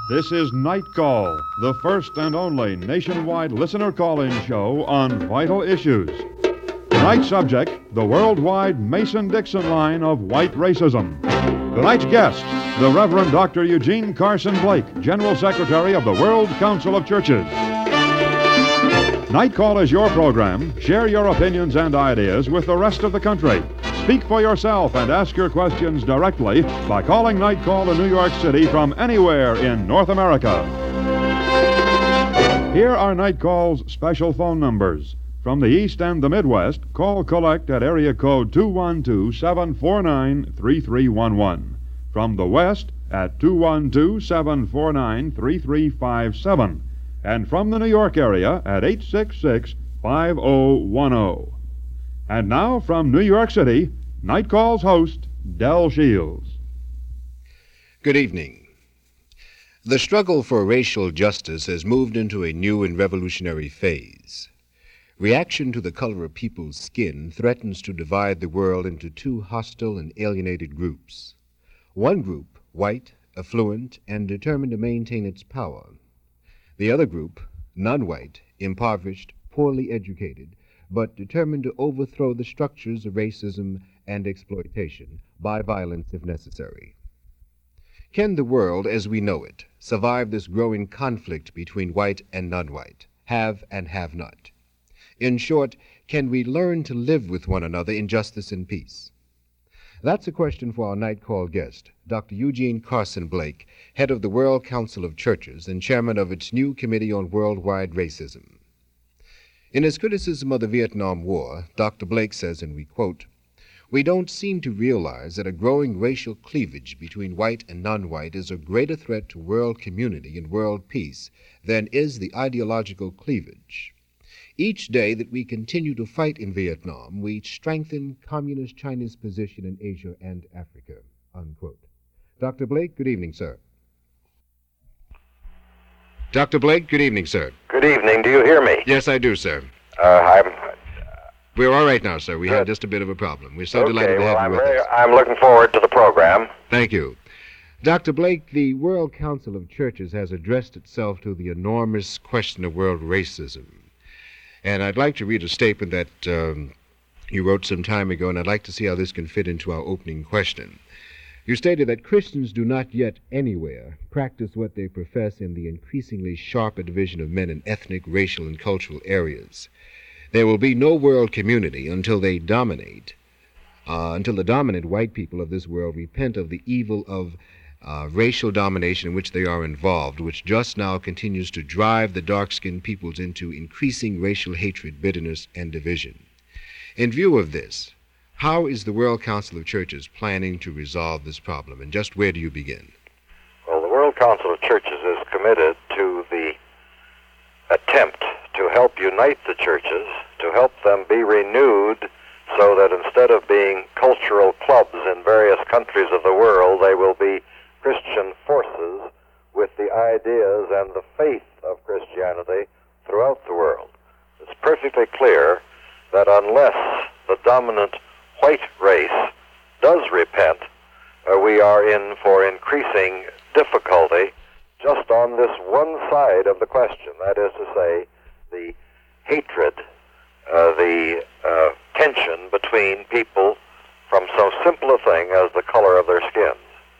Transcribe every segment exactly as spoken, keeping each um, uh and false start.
This is Night Call, the first and only nationwide listener call-in show on vital issues. Tonight's subject, the worldwide Mason-Dixon line of white racism. Tonight's guest, the Reverend Doctor Eugene Carson Blake, General Secretary of the World Council of Churches. Night Call is your program. Share your opinions and ideas with the rest of the country. Speak for yourself and ask your questions directly by calling Night Call to New York City from anywhere in North America. Here are Night Call's special phone numbers. From the East and the Midwest, call collect at area code two one two, seven four nine, three three one one. From the West at two one two, seven four nine, three three five seven. And from the New York area at eight six six, five oh one oh. And now from New York City, Night Call's host, Del Shields. Good evening. The struggle for racial justice has moved into a new and revolutionary phase. Reaction to the color of people's skin threatens to divide the world into two hostile and alienated groups. One group, white, affluent, and determined to maintain its power. The other group, non-white, impoverished, poorly educated, but determined to overthrow the structures of racism and exploitation by violence if necessary. Can the world as we know it survive this growing conflict between white and non-white, have and have not? In short, can we learn to live with one another in justice and peace? That's a question for our Night Call guest, Doctor Eugene Carson Blake, head of the World Council of Churches and chairman of its new Committee on Worldwide Racism. In his criticism of the Vietnam War, Doctor Blake says, and we quote, "We don't seem to realize that a growing racial cleavage between white and non-white is a greater threat to world community and world peace than is the ideological cleavage. Each day that we continue to fight in Vietnam, we strengthen Communist China's position in Asia and Africa," unquote. Doctor Blake, good evening, sir. Doctor Blake, good evening, sir. Good evening. Do you hear me? Yes, I do, sir. Uh, I'm... We're all right now, sir. We Good. had just a bit of a problem. We're so okay, delighted to well, have I'm you with very, us. I'm looking forward to the program. Thank you. Doctor Blake, the World Council of Churches has addressed itself to the enormous question of world racism. And I'd like to read a statement that um, you wrote some time ago, and I'd like to see how this can fit into our opening question. You stated that Christians do not yet anywhere practice what they profess in the increasingly sharper division of men in ethnic, racial, and cultural areas. There will be no world community until they dominate, uh, until the dominant white people of this world repent of the evil of uh, racial domination in which they are involved, which just now continues to drive the dark-skinned peoples into increasing racial hatred, bitterness, and division. In view of this, how is the World Council of Churches planning to resolve this problem, and just where do you begin? Well, the World Council of Churches is committed to the attempt to help unite the churches, to help them be renewed so that instead of being cultural clubs in various countries of the world, they will be Christian forces with the ideas and the faith of Christianity throughout the world. It's perfectly clear that unless the dominant white race does repent, uh, we are in for increasing difficulty just on this one side of the question. That is to say, the hatred, uh, the uh, tension between people from so simple a thing as the color of their skins.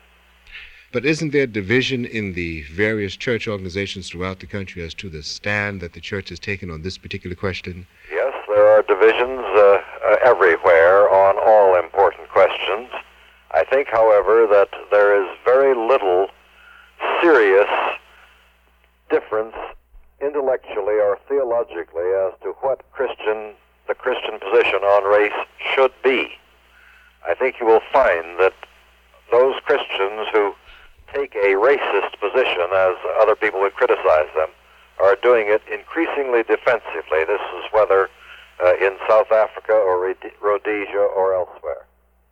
But isn't there division in the various church organizations throughout the country as to the stand that the church has taken on this particular question? Yes, there are divisions uh, uh, everywhere on all important questions. I think, however, that there is very little serious difference intellectually or theologically as to what Christian, the Christian position on race should be. I think you will find that those Christians who take a racist position, as other people would criticize them, are doing it increasingly defensively. This is whether uh, in South Africa or Rhodesia or elsewhere.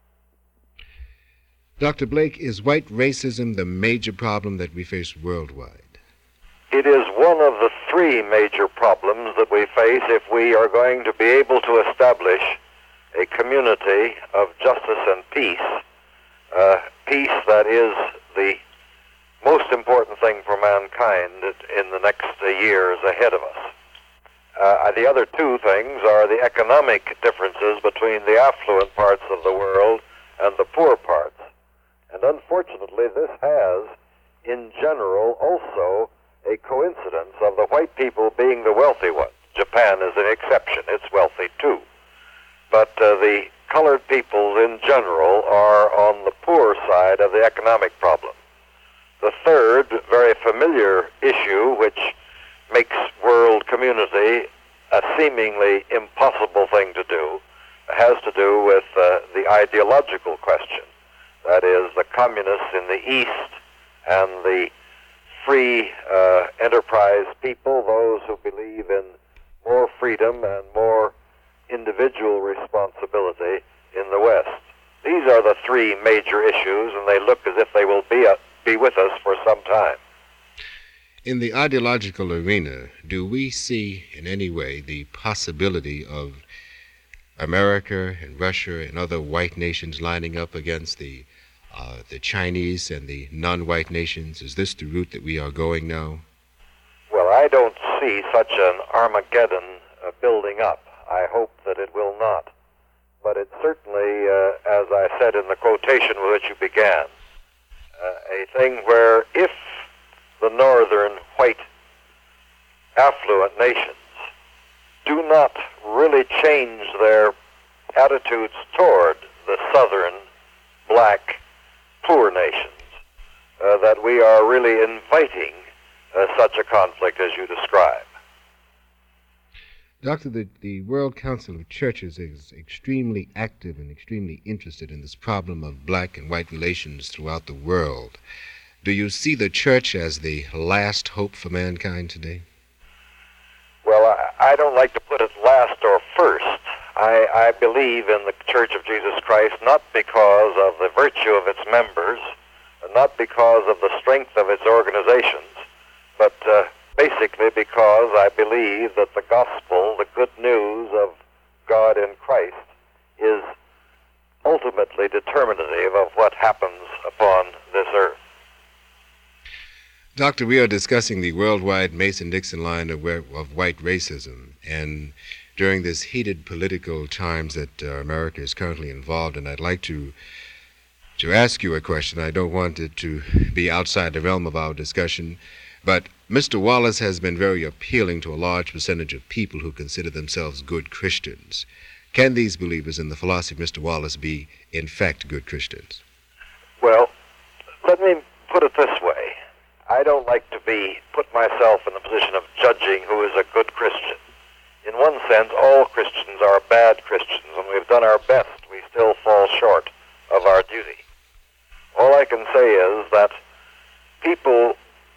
Doctor Blake, is white racism the major problem that we face worldwide? It is one of the three major problems that we face if we are going to be able to establish a community of justice and peace, uh, peace that is the most important thing for mankind in the next uh, years ahead of us. Uh, the other two things are the economic differences between the affluent parts of the world and the poor parts. And unfortunately, this has, in general, also a coincidence of the white people being the wealthy ones. Japan is an exception. It's wealthy, too. But uh, the colored peoples in general are on the poor side of the economic problem. The third, very familiar issue, which makes world community a seemingly impossible thing to do, has to do with uh, the ideological question. That is, the communists in the East and the free uh, enterprise people, those who believe in more freedom and more individual responsibility in the West. These are the three major issues, and they look as if they will be, a, be with us for some time. In the ideological arena, do we see in any way the possibility of America and Russia and other white nations lining up against the uh, the Chinese and the non-white nations? Is this the route that we are going now? Well, I don't see such an Armageddon uh, building up. I hope that it will not. But it certainly, uh, as I said in the quotation with which you began, uh, a thing where if the northern white affluent nations do not really change their attitudes toward the southern black poor nations, uh, that we are really inviting uh, such a conflict as you describe. Doctor, the, the World Council of Churches is extremely active and extremely interested in this problem of black and white relations throughout the world. Do you see the church as the last hope for mankind today? Well, I, I don't like to put it last or first. I, I believe in the Church of Jesus Christ not because of the virtue of its members, not because of the strength of its organizations, but uh, basically because I believe that the gospel, the good news of God in Christ, is ultimately determinative of what happens upon this earth. Doctor, we are discussing the worldwide Mason-Dixon line of, of white racism, and during this heated political times that uh, America is currently involved in, I'd like to to ask you a question. I don't want it to be outside the realm of our discussion, but Mister Wallace has been very appealing to a large percentage of people who consider themselves good Christians. Can these believers in the philosophy of Mister Wallace be, in fact, good Christians? Well, let me put it this way. I don't like to be put myself in the position of judging who is a good Christian. In one sense, all Christians are bad Christians, and we've done our best. We still fall short of our duty. All I can say is that people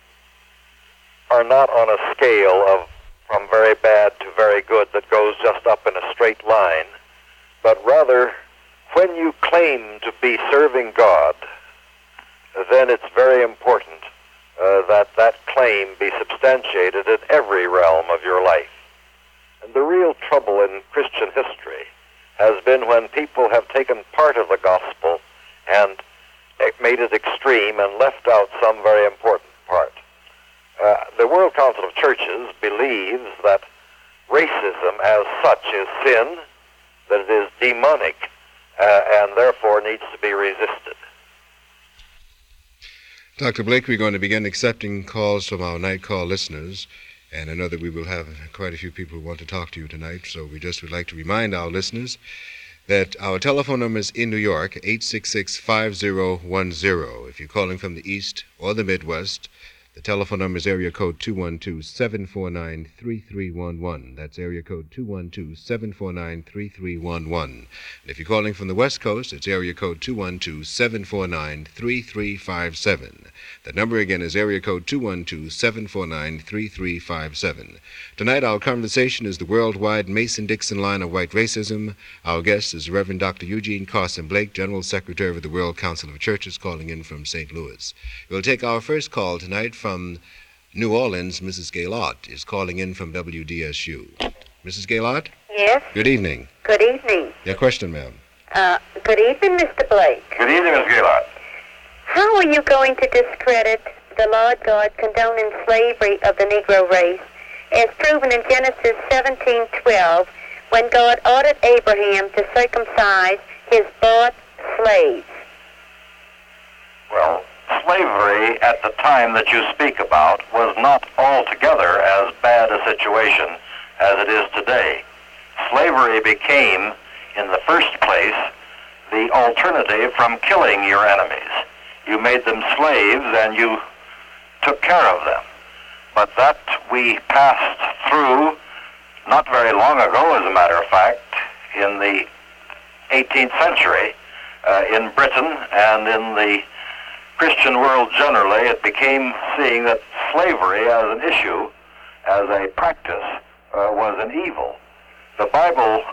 are not on a scale of from very bad to very good that goes just up in a straight line, but rather, when you claim to be serving God, then it's very important uh, that that claim be substantiated in every realm of your life. And the real trouble in Christian history has been when people have taken part of the gospel and made it extreme and left out some very important part. Uh, the World Council of Churches believes that racism as such is sin, that it is demonic, uh, and therefore needs to be resisted. Doctor Blake, we're going to begin accepting calls from our night call listeners, and I know that we will have quite a few people who want to talk to you tonight, so we just would like to remind our listeners that our telephone number is in New York, eight six six, five zero one zero. If you're calling from the East or the Midwest, the telephone number is area code two one two, seven four nine, three three one one. That's area code two one two, seven four nine, three three one one. And if you're calling from the West Coast, it's area code two one two, seven four nine, three three five seven. The number again is area code two one two, seven four nine, three three five seven. Tonight our conversation is the worldwide Mason-Dixon line of white racism. Our guest is Reverend Doctor Eugene Carson Blake, General Secretary of the World Council of Churches, calling in from Saint Louis. We'll take our first call tonight from New Orleans. Missus Gaylott is calling in from W D S U. Missus Gaylott? Yes? Good evening. Good evening. Your question, ma'am. Uh, good evening, Mister Blake. Good evening, Miss Gaylott. How are you going to discredit the Lord God condoning slavery of the Negro race, as proven in Genesis seventeen twelve, when God ordered Abraham to circumcise his bought slaves? Well, slavery at the time that you speak about was not altogether as bad a situation as it is today. Slavery became, in the first place, the alternative from killing your enemies. You made them slaves and you took care of them. But that we passed through not very long ago, as a matter of fact, in the eighteenth century, uh, in Britain and in the Christian world generally. It became seeing that slavery as an issue, as a practice, uh, was an evil. The Bible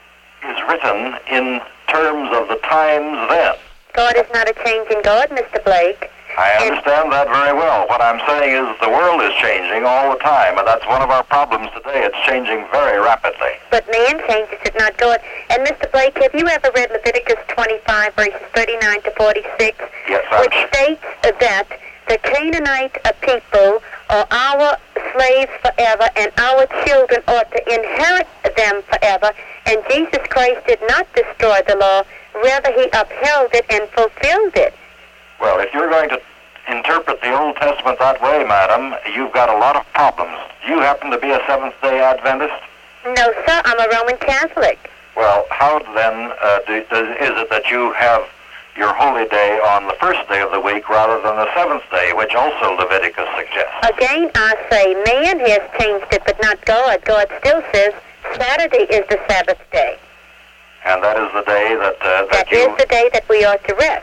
is written in terms of the times then. God is not a changing God, Mister Blake. I understand that very well. What I'm saying is the world is changing all the time, and that's one of our problems today. It's changing very rapidly. But man changes it, not God. And Mister Blake, have you ever read Leviticus twenty-five, verses thirty-nine to forty-six? Yes, I'm which states that the Canaanite people are our slaves forever, and our children ought to inherit them forever. And Jesus Christ did not destroy the law. Rather, he upheld it and fulfilled it. Well, if you're going to interpret the Old Testament that way, madam, you've got a lot of problems. Do you happen to be a Seventh-day Adventist? No, sir, I'm a Roman Catholic. Well, how then uh, do, does, is it that you have your holy day on the first day of the week rather than the seventh day, which also Leviticus suggests? Again, I say man has changed it, but not God. God still says Saturday is the Sabbath day. And that is the day that, uh, that, that you... That is the day that we are to rest.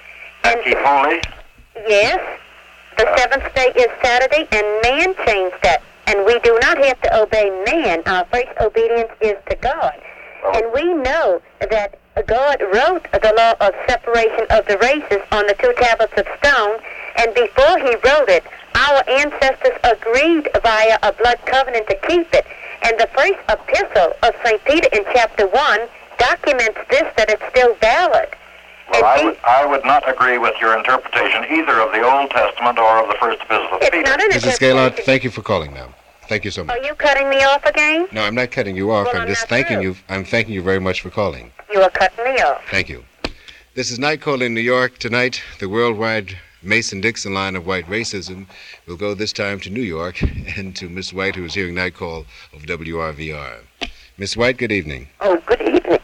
And keep holy? Yes. The uh, seventh day is Saturday, and man changed that. And we do not have to obey man. Our first obedience is to God. Well, and we know that God wrote the law of separation of the races on the two tablets of stone, and before he wrote it, our ancestors agreed via a blood covenant to keep it. And the first epistle of Saint Peter in chapter one documents this, that it's still valid. Well, I would, I would not agree with your interpretation either of the Old Testament or of the First Epistle of it's Peter. Not an Missus Gaylord, thank you for calling now. Thank you so much. Are you cutting me off again? No, I'm not cutting you off. Well, I'm I'm just not thanking through. you. I'm thanking you very much for calling. You are cutting me off. Thank you. This is Night Call in New York. Tonight, the worldwide Mason-Dixon line of white racism will go this time to New York and to Miss White, who is hearing Night Call of W R V R. Miss White, good evening. Oh, good evening.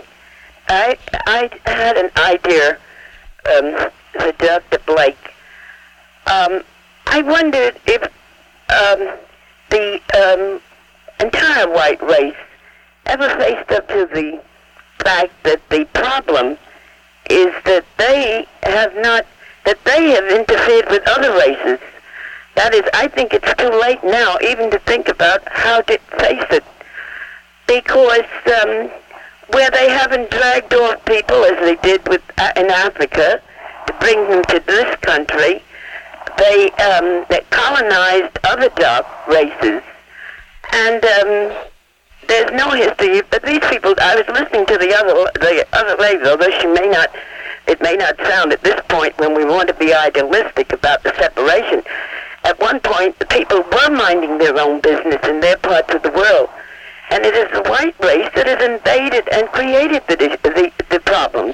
I I had an idea, um, for Doctor Blake. Um, I wondered if um, the um, entire white race ever faced up to the fact that the problem is that they have not, that they have interfered with other races. That is, I think it's too late now even to think about how to face it. Because um, where they haven't dragged off people as they did with uh, in Africa to bring them to this country, they, um, they colonized other dark races. And um, there's no history. But these people, I was listening to the other the other lady, although she may not, it may not sound at this point when we want to be idealistic about the separation. At one point, the people were minding their own business in their parts of the world. And it is the white race that has invaded and created the the, the problems.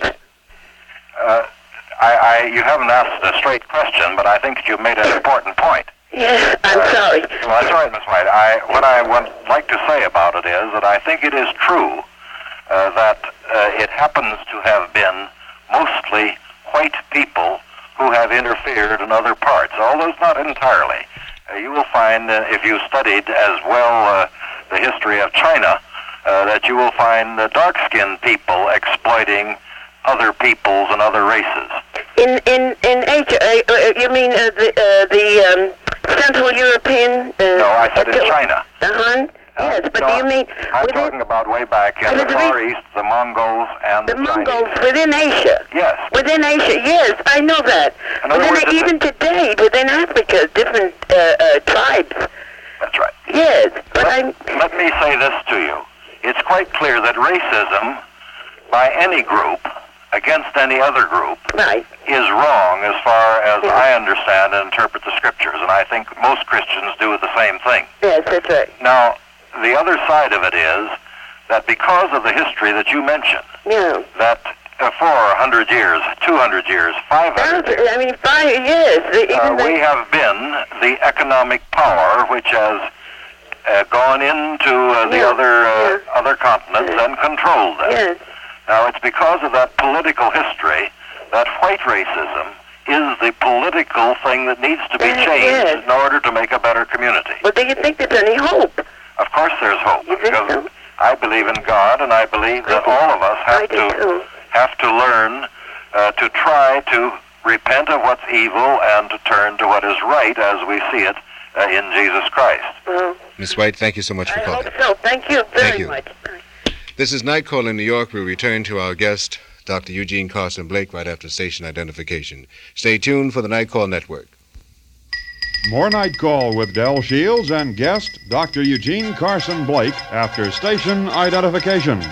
Uh, I, I, you haven't asked a straight question, but I think that you've made an important point. Yes, I'm uh, sorry. Well, that's all right, Miss White. I, what I would like to say about it is that I think it is true uh, that uh, it happens to have been mostly white people who have interfered in other parts, although it's not entirely. Uh, you will find, uh, if you studied as well uh, the history of China, uh, that you will find the dark-skinned people exploiting other peoples and other races. In in in Asia, uh, uh, you mean uh, the uh, the um, Central European? Uh, No, I said in China. Uh-huh. Yes, but no, do you mean I'm within, talking about way back in Uh, the the Far re- East, the Mongols and the the Mongols Chinese. within Asia? Yes. Within Asia, yes, I know that. In other Within words, even today, within Africa, different uh, uh, tribes. That's right. Yes, but let, I'm. let me say this to you. It's quite clear that racism by any group against any other group Right. is wrong as far as I understand and interpret the Scriptures, and I think most Christians do the same thing. Yes, that's right. Now, the other side of it is that because of the history that you mentioned, Yeah. that uh, for one hundred years, two hundred years, five hundred years, I mean, five years. Even uh, the- we have been the economic power which has uh, gone into uh, the Yeah, other uh, yeah. other continents and controlled them. Yes. Now, it's because of that political history that white racism is the political thing that needs to be Yes, changed yes. in order to make a better community. But do you think there's any hope? Of course there's hope, You think because so? I believe in God, and I believe that I do. all of us I have do to too. have to learn uh, to try to repent of what's evil and to turn to what is right as we see it uh, in Jesus Christ. Well, Miss White, thank you so much for I calling. hope so. Thank you very Thank you. much. This is Night Call in New York. We'll return to our guest, Doctor Eugene Carson Blake, right after station identification. Stay tuned for the Night Call Network. More Night Call with Del Shields and guest Doctor Eugene Carson Blake after station identification.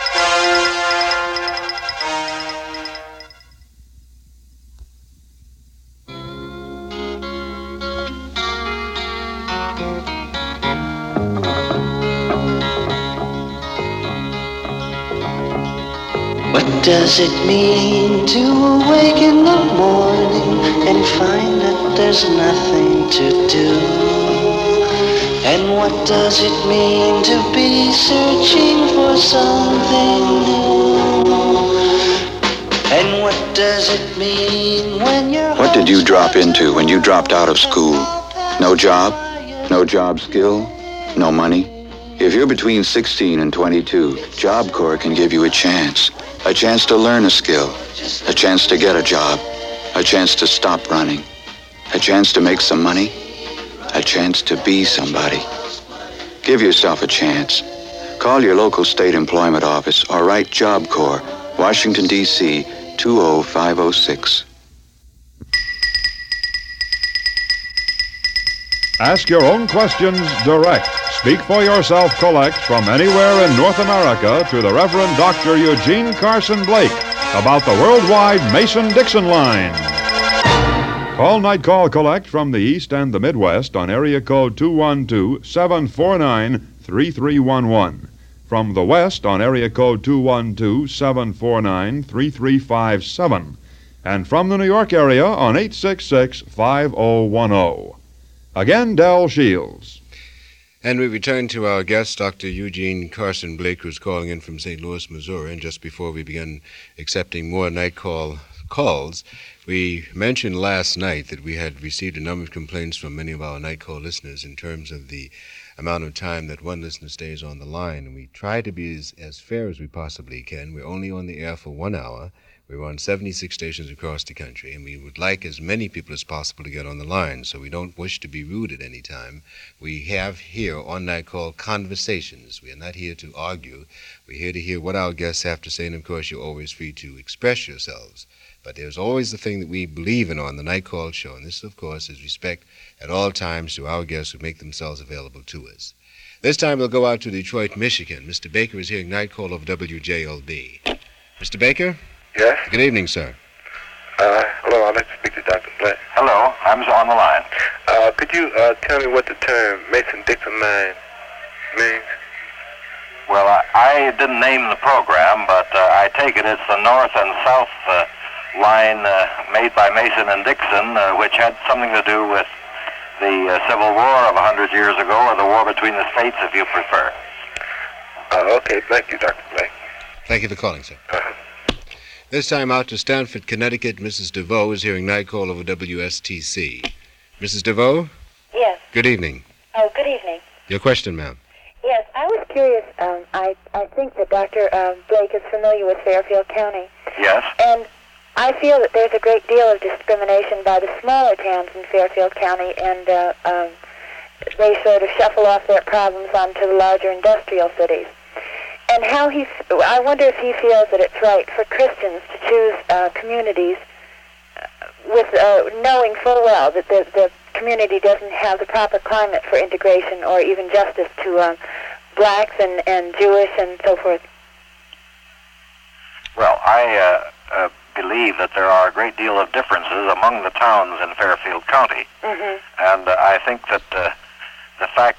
What does it mean to awake in the morning and find that there's nothing to do? And what does it mean to be searching for something new? And what does it mean when you're... What did you drop into when you dropped out of school? No job? No job skill? No money? If you're between sixteen and twenty-two, Job Corps can give you a chance. A chance to learn a skill. A chance to get a job. A chance to stop running. A chance to make some money. A chance to be somebody. Give yourself a chance. Call your local state employment office or write Job Corps, Washington, D C two oh five oh six. Ask your own questions direct. Speak for yourself collect from anywhere in North America to the Reverend Doctor Eugene Carson Blake about the worldwide Mason-Dixon line. Call Night Call Collect from the East and the Midwest on area code two one two, seven four nine, three three one one. From the West on area code two one two, seven four nine, three three five seven. And from the New York area on eight six six, five oh one oh. Again, Del Shields. And we return to our guest, Doctor Eugene Carson Blake, who's calling in from Saint Louis, Missouri. And just before we begin accepting more night call calls, we mentioned last night that we had received a number of complaints from many of our night call listeners in terms of the amount of time that one listener stays on the line. And we try to be as, as fair as we possibly can. We're only on the air for one hour. We're on seventy-six stations across the country, and we would like as many people as possible to get on the line, so we don't wish to be rude at any time. We have here on Night Call conversations. We are not here to argue. We're here to hear what our guests have to say, and of course you're always free to express yourselves. But there's always the thing that we believe in on the Night Call show, and this, of course, is respect at all times to our guests who make themselves available to us. This time we'll go out to Detroit, Michigan. Mister Baker is hearing Night Call of W J L B. Mister Baker? Yes? Good evening, sir. Uh, hello, I'd like to speak to Doctor Blake. Hello, I'm on the line. Uh, could you uh, tell me what the term Mason-Dixon line means? Well, I, I didn't name the program, but uh, I take it it's the north and south uh, line uh, made by Mason and Dixon, uh, which had something to do with the uh, Civil War of one hundred years ago, or the war between the states, if you prefer. Uh, okay, thank you, Doctor Blake. Thank you for calling, sir. Uh-huh. This time out to Stamford, Connecticut, Missus DeVoe is hearing Night Call over W S T C. Missus DeVoe? Yes. Good evening. Oh, good evening. Your question, ma'am. Yes, I was curious. Um, I, I think that Doctor Um, Blake is familiar with Fairfield County. Yes? And I feel that there's a great deal of discrimination by the smaller towns in Fairfield County, and uh, um, they sort of shuffle off their problems onto the larger industrial cities. And how he, I wonder if he feels that it's right for Christians to choose uh, communities uh, with uh, knowing full well that the, the community doesn't have the proper climate for integration or even justice to um, blacks and, and Jewish and so forth. Well, I, uh, uh, believe that there are a great deal of differences among the towns in Fairfield County. Mm-hmm. And uh, I think that uh, the fact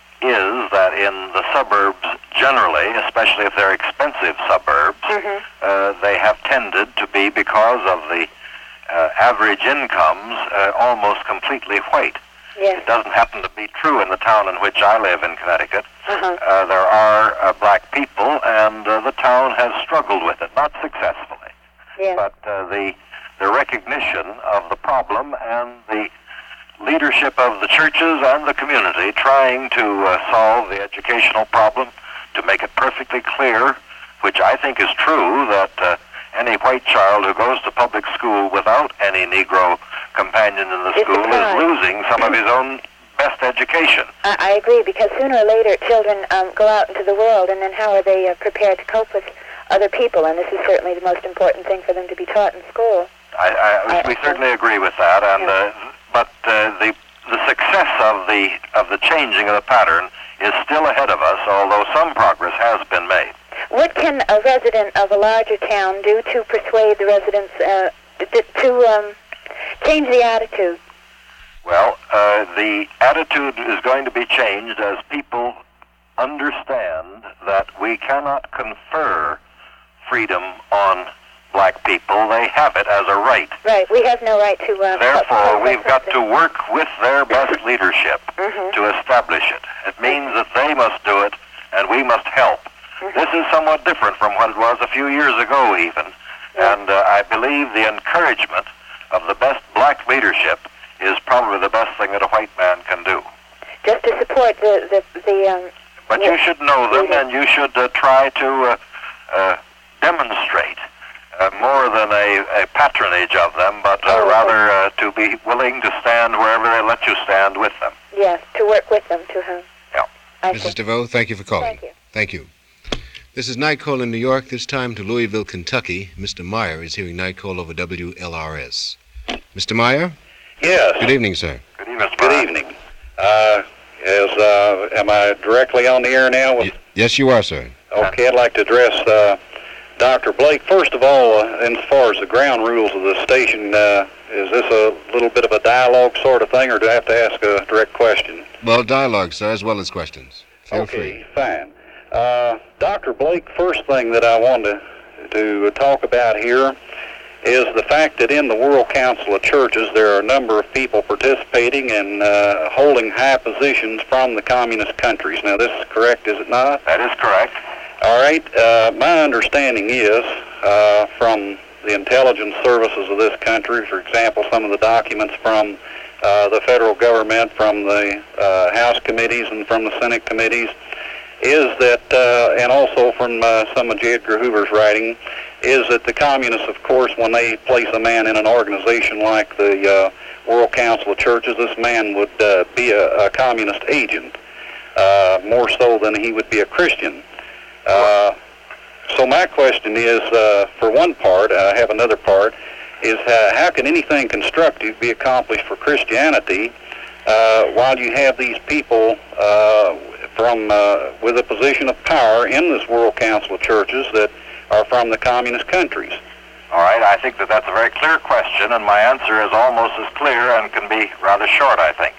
is that in the suburbs generally, especially if they're expensive suburbs, mm-hmm. uh, they have tended to be, because of the uh, average incomes, uh, almost completely white. Yes. It doesn't happen to be true in the town in which I live in Connecticut. Uh-huh. Uh, there are uh, black people, and uh, the town has struggled with it, not successfully. Yes. But uh, the the recognition of the problem and the leadership of the churches and the community trying to uh, solve the educational problem, to make it perfectly clear, which I think is true, that uh, any white child who goes to public school without any Negro companion in the It's school a is crime. losing some of his own best education. I, I agree, because sooner or later children um, go out into the world, and then how are they uh, prepared to cope with other people? And this is certainly the most important thing for them to be taught in school. I, I, I- we certainly agree with that, and uh, but uh, the the success of the of the changing of the pattern is still ahead of us, although some progress has been made. What can a resident of a larger town do to persuade the residents uh, to, to um, change the attitude? Well, uh, the attitude is going to be changed as people understand that we cannot confer freedom on black people. They have it as a right. Right. We have no right to... Uh, Therefore, cut- we've got to something. work with their best leadership Mhm. to establish it. It means that they must do it, and we must help. Mhm. This is somewhat different from what it was a few years ago, even. Yeah. And uh, I believe the encouragement of the best black leadership is probably the best thing that a white man can do. Just to support the... the, the um, But yeah. you should know them, Mhm. and you should uh, try to uh, uh, demonstrate uh, more than a, a patronage of them, but uh, Oh, okay. rather uh, to be willing to stand wherever they let you stand with them. Yes, to work with them, to... Uh, Yeah. I Missus see. DeVoe, thank you for calling. Thank you. Thank you. This is Night Call in New York, this time to Louisville, Kentucky. Mister Meyer is hearing Night Call over W L R S. Mister Meyer? Yes. Good evening, sir. Good evening, Mister Good Brown. evening. Uh, is, uh, am I directly on the air now? With, Y- yes, you are, sir. okay, I'd like to address uh, Doctor Blake. First of all, uh, as far as the ground rules of the station, uh, is this a little bit of a dialogue sort of thing, or do I have to ask a direct question? Well, dialogue, sir, as well as questions. Feel okay, free. fine. Uh, Doctor Blake, first thing that I wanted to, to talk about here is the fact that in the World Council of Churches there are a number of people participating and uh, holding high positions from the communist countries. Now, this is correct, is it not? That is correct. All right. Uh, my understanding is uh, from the intelligence services of this country, for example, some of the documents from uh, the federal government, from the uh, House committees and from the Senate committees, is that, uh, and also from uh, some of J. Edgar Hoover's writing, is that the communists, of course, when they place a man in an organization like the uh, World Council of Churches, this man would uh, be a, a communist agent, uh, more so than he would be a Christian. Uh, so my question is, uh, for one part, I have another part, is uh, how can anything constructive be accomplished for Christianity uh, while you have these people uh, from uh, with a position of power in this World Council of Churches that are from the communist countries? All right, I think that that's a very clear question, and my answer is almost as clear and can be rather short, I think.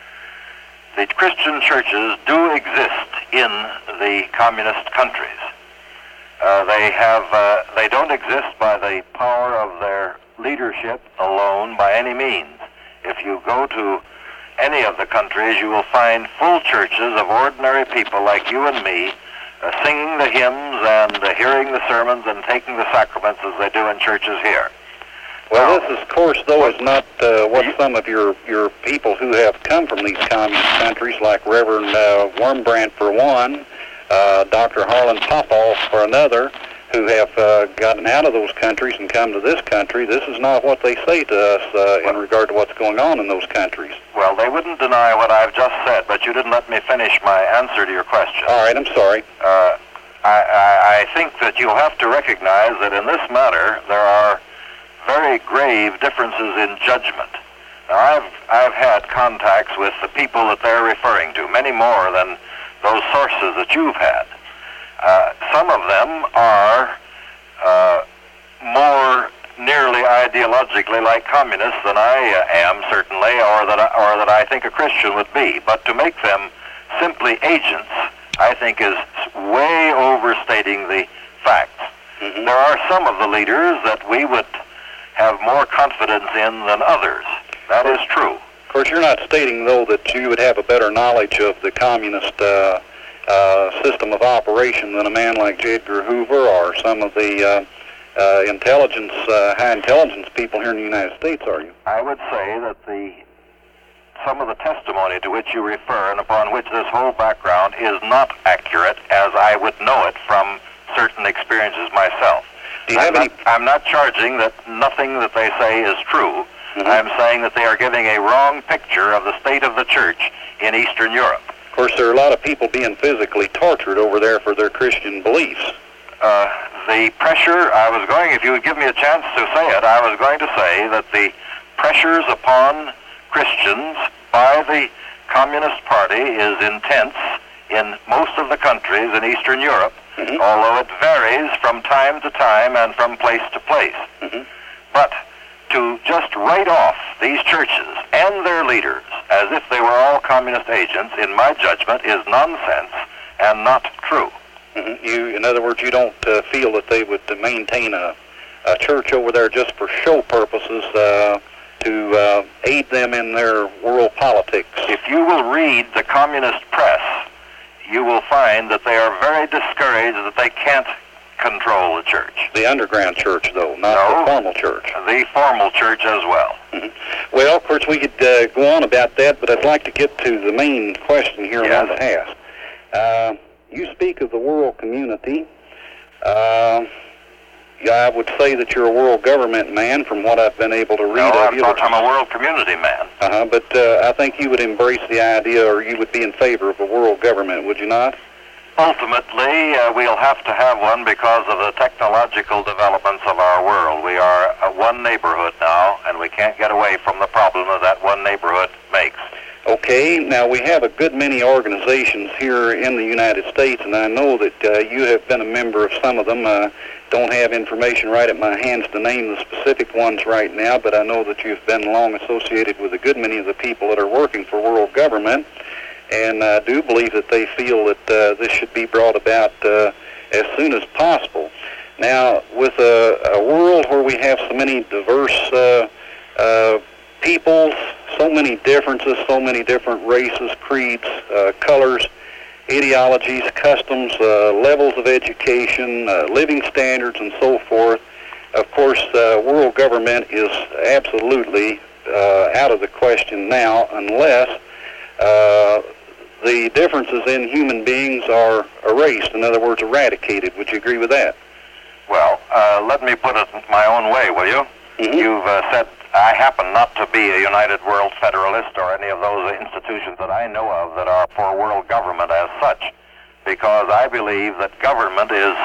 The Christian churches do exist in the communist countries. Uh, they have, uh, they don't exist by the power of their leadership alone by any means. If you go to any of the countries, you will find full churches of ordinary people like you and me, uh, singing the hymns and uh, hearing the sermons and taking the sacraments as they do in churches here. Well, Now, this, of course, though, is not uh, what some of your, your people who have come from these communist countries, like Reverend uh, Wormbrandt for one, uh, Doctor Harlan Popoff for another, who have uh, gotten out of those countries and come to this country. This is not what they say to us uh, in regard to what's going on in those countries. Well, they wouldn't deny what I've just said, but you didn't let me finish my answer to your question. All right, I'm sorry. Uh, I, I, I think that you'll have to recognize that in this matter there are very grave differences in judgment. Now, I've, I've had contacts with the people that they're referring to, many more than those sources that you've had. Uh, some of them are uh, more nearly ideologically like communists than I uh, am, certainly, or that I, or that I think a Christian would be. But to make them simply agents, I think, is way overstating the facts. Mm-hmm. There are some of the leaders that we would have more confidence in than others. That is true. Of course, you're not stating, though, that you would have a better knowledge of the communist uh, uh, system of operation than a man like J. Edgar Hoover or some of the uh, uh, intelligence, uh, high intelligence people here in the United States, are you? I would say that the some of the testimony to which you refer and upon which this whole background is not accurate as I would know it from certain experiences myself. Do you I'm, have not, any... I'm not charging that nothing that they say is true. Mm-hmm. I'm saying that they are giving a wrong picture of the state of the church in Eastern Europe. Of course, there are a lot of people being physically tortured over there for their Christian beliefs. Uh, the pressure, I was going, if you would give me a chance to say it, I was going to say that the pressures upon Christians by the Communist Party is intense in most of the countries in Eastern Europe, mm-hmm. although it varies from time to time and from place to place. Mm-hmm. But to just write off these churches and their leaders as if they were all communist agents, in my judgment, is nonsense and not true. Mm-hmm. You, in other words, you don't uh, feel that they would uh, maintain a, a church over there just for show purposes uh, to uh, aid them in their world politics. If you will read the communist press, you will find that they are very discouraged that they can't control the church. The underground church, though, not no, the formal church. The formal church as well. Mm-hmm. Well, of course, we could uh, go on about that, but I'd like to get to the main question here yes. I wanted to ask. Uh, you speak of the world community. Uh, I would say that you're a world government man from what I've been able to read no, of I'm you. Not, I'm a world community man. Uh-huh, but uh, I think you would embrace the idea, or you would be in favor of a world government, would you not? Ultimately, uh, we'll have to have one because of the technological developments of our world. We are uh, one neighborhood now, and we can't get away from the problem that that one neighborhood makes. Okay, now we have a good many organizations here in the United States, and I know that uh, you have been a member of some of them. Uh, don't have information right at my hands to name the specific ones right now, but I know that you've been long associated with a good many of the people that are working for world government, and I do believe that they feel that uh, this should be brought about uh, as soon as possible. Now, with a, a world where we have so many diverse uh, uh, peoples, so many differences, so many different races, creeds, uh, colors, ideologies, customs, uh, levels of education, uh, living standards, and so forth. Of course, uh, world government is absolutely uh, out of the question now unless uh, the differences in human beings are erased, in other words, eradicated. Would you agree with that? Well, uh, let me put it my own way, will you? Mm-hmm. You've uh, said I happen not to be a United World Federalist or any of those institutions that I know of that are for world government as such, because I believe that government is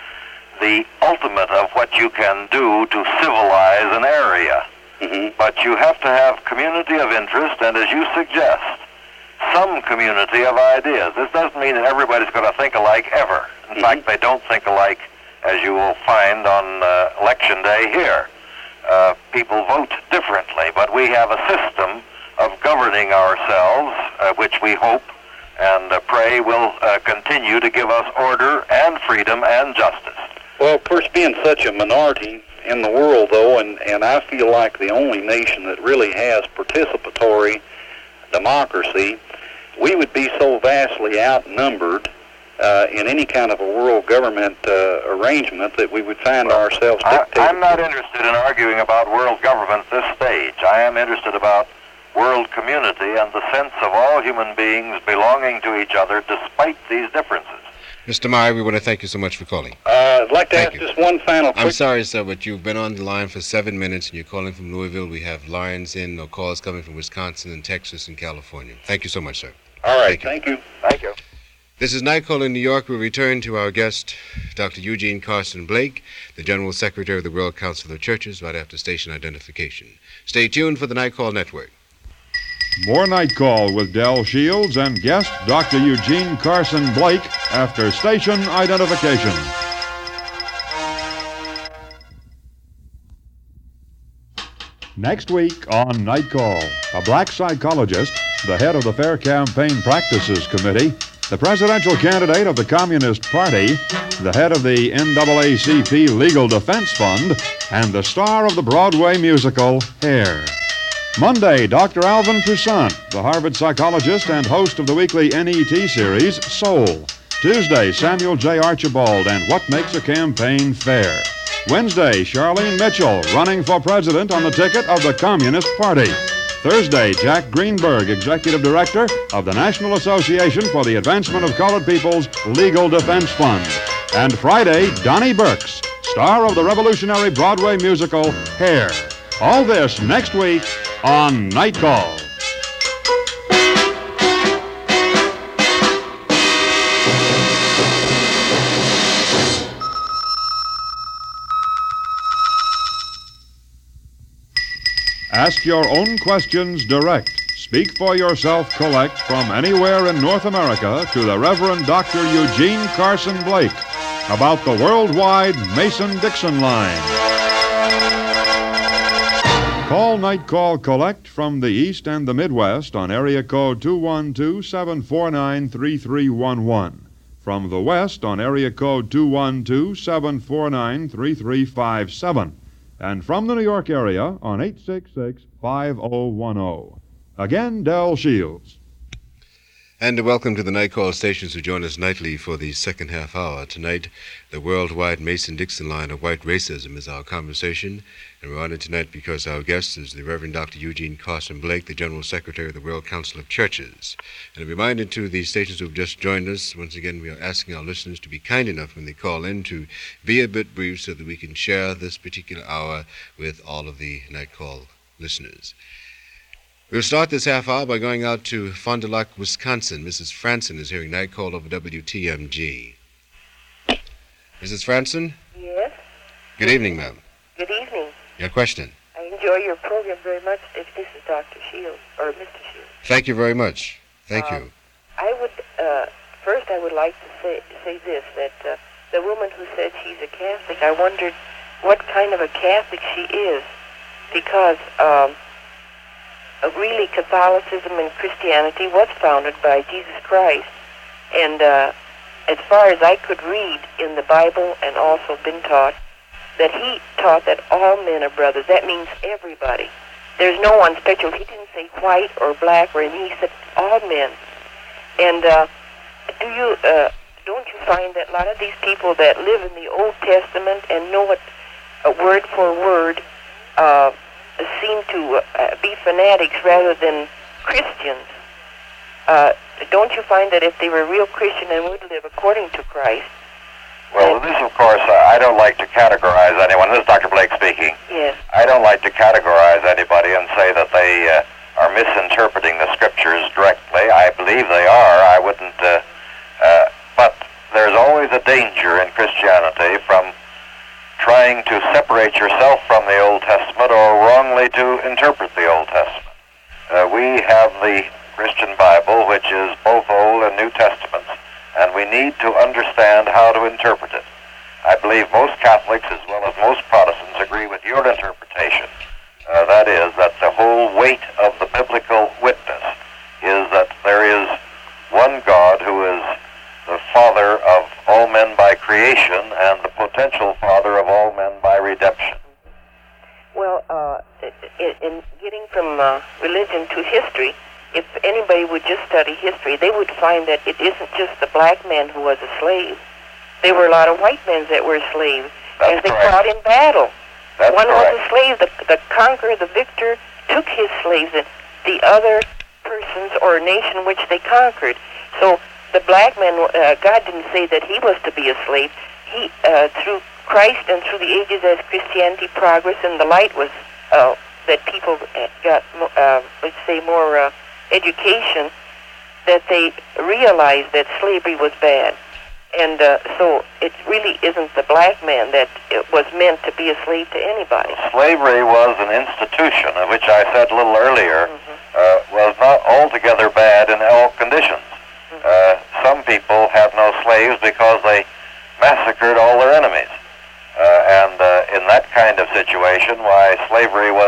the ultimate of what you can do to civilize an area. Mm-hmm. But you have to have community of interest, and as you suggest, some community of ideas. This doesn't mean that everybody's going to think alike ever. In mm-hmm. fact, they don't think alike, as you will find on uh, Election Day here. Uh, people vote differently, but we have a system of governing ourselves, uh, which we hope and uh, pray will uh, continue to give us order and freedom and justice. Well, of course, being such a minority in the world, though, and, and I feel like the only nation that really has participatory democracy, we would be so vastly outnumbered Uh, in any kind of a world government uh, arrangement that we would find well, ourselves dictated. I, I'm not interested in arguing about world government at this stage. I am interested about world community and the sense of all human beings belonging to each other despite these differences. Mister Meyer, we want to thank you so much for calling. Uh, I'd like to thank ask you. just one final quick... I'm sorry, sir, but you've been on the line for seven minutes and you're calling from Louisville. We have lines in or calls coming from Wisconsin and Texas and California. Thank you so much, sir. All right, thank you. Thank you. Thank you. This is Night Call in New York. We'll return to our guest, Doctor Eugene Carson Blake, the General Secretary of the World Council of Churches, right after station identification. Stay tuned for the Night Call Network. More Night Call with Del Shields and guest Doctor Eugene Carson Blake after station identification. Next week on Night Call, a black psychologist, the head of the Fair Campaign Practices Committee, the presidential candidate of the Communist Party, the head of the N double A C P Legal Defense Fund, and the star of the Broadway musical, Hair. Monday, Doctor Alvin Toussaint, the Harvard psychologist and host of the weekly N E T series, Soul. Tuesday, Samuel J. Archibald and What Makes a Campaign Fair. Wednesday, Charlene Mitchell, running for president on the ticket of the Communist Party. Thursday, Jack Greenberg, Executive Director of the National Association for the Advancement of Colored People's Legal Defense Fund. And Friday, Donnie Burks, star of the revolutionary Broadway musical, Hair. All this next week on Night Call. Ask your own questions direct. Speak for yourself collect from anywhere in North America to the Reverend Doctor Eugene Carson Blake about the worldwide Mason-Dixon line. Call Night Call Collect from the East and the Midwest on area code two one two, seven four nine, three three one one. From the West on area code two one two, seven four nine, three three five seven. And from the New York area on eight six six, five oh one oh. Again, Del Shields. And welcome to the Night Call stations who join us nightly for the second half hour. Tonight, the worldwide Mason-Dixon line of white racism is our conversation. And we're honored tonight because our guest is the Reverend Doctor Eugene Carson Blake, the General Secretary of the World Council of Churches. And a reminder to the stations who have just joined us, once again, we are asking our listeners to be kind enough when they call in to be a bit brief so that we can share this particular hour with all of the Night Call listeners. We'll start this half hour by going out to Fond du Lac, Wisconsin. Missus Franson is hearing Night Call over W T M G. Missus Franson? Yes? Good evening, ma'am. Good evening. Your question? I enjoy your program very much. This is Doctor Shields, or Mister Shields. Thank you very much. Thank um, you. I would, uh, first I would like to say, say this, that uh, the woman who said she's a Catholic, I wondered what kind of a Catholic she is, because um, uh, really Catholicism and Christianity was founded by Jesus Christ, and uh, as far as I could read in the Bible and also been taught, that he taught that all men are brothers. That means everybody. There's no one special. He didn't say white or black or anything. He said all men. And uh, do you uh, don't you find that a lot of these people that live in the Old Testament and know it uh, word for word uh, seem to uh, be fanatics rather than Christians? Uh, don't you find that if they were real Christian and would live according to Christ? Well, this, of course, uh, I don't like to categorize anyone. This is Doctor Blake speaking. Yes. I don't like to categorize anybody and say that they uh, are misinterpreting the Scriptures directly. I believe they are. I wouldn't... Uh, uh, but there's always a danger in Christianity from trying to separate yourself from the Old Testament or wrongly to interpret the Old Testament. Uh, we have the Christian Bible, which is both Old and New Testaments, and we need to understand how to interpret it. I believe most Catholics, as well as most Protestants, agree with your interpretation. Uh, that is, that the whole weight of the biblical witness is that there is one God who is the Father of all men by creation and the potential Father of all men by redemption. Well, uh, in, in getting from uh, religion to history, if anybody would just study history, they would find that it isn't just the black man who was a slave. There were a lot of white men that were slaves, That's as they correct. fought in battle. That's One correct. was a slave. The, the conqueror, the victor, took his slaves, and the other persons or nation which they conquered. So the black man, uh, God didn't say that he was to be a slave. He, uh, through Christ and through the ages as Christianity progressed and the light was, uh, that people got, uh, let's say, more uh, education, that they realized that slavery was bad. And uh, so it really isn't the black man that it was meant to be a slave to anybody. Slavery was an institution, of which I said a little earlier, Mm-hmm. uh, was not altogether bad in all conditions. Mm-hmm. Uh, some people had no slaves because they massacred all their enemies. Uh, and uh, in that kind of situation, why slavery was